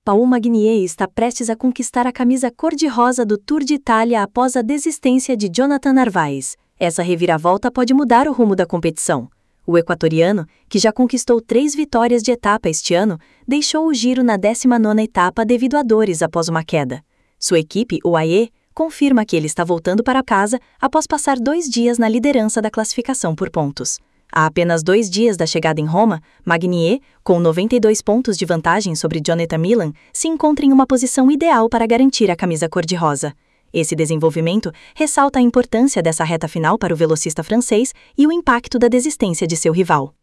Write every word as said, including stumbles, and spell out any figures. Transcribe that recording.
Paul Magnier está prestes a conquistar a camisa cor-de-rosa do Tour de Itália após a desistência de Jonathan Narvaez. Essa reviravolta pode mudar o rumo da competição. O equatoriano, que já conquistou três vitórias de etapa este ano, deixou o giro na décima nona etapa devido a dores após uma queda. Sua equipe, o U A E, confirma que ele está voltando para casa após passar dois dias na liderança da classificação por pontos. Há apenas dois dias da chegada em Roma, Magnier, com noventa e dois pontos de vantagem sobre Jonathan Milan, se encontra em uma posição ideal para garantir a camisa cor-de-rosa. Esse desenvolvimento ressalta a importância dessa reta final para o velocista francês e o impacto da desistência de seu rival.